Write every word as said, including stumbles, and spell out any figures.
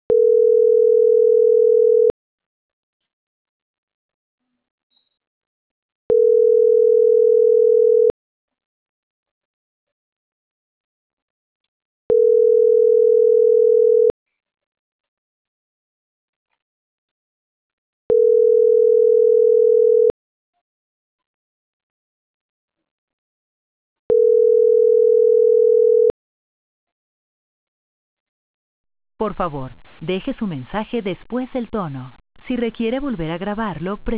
Por favor, deje su mensaje después del tono. Si requiere volver a grabarlo,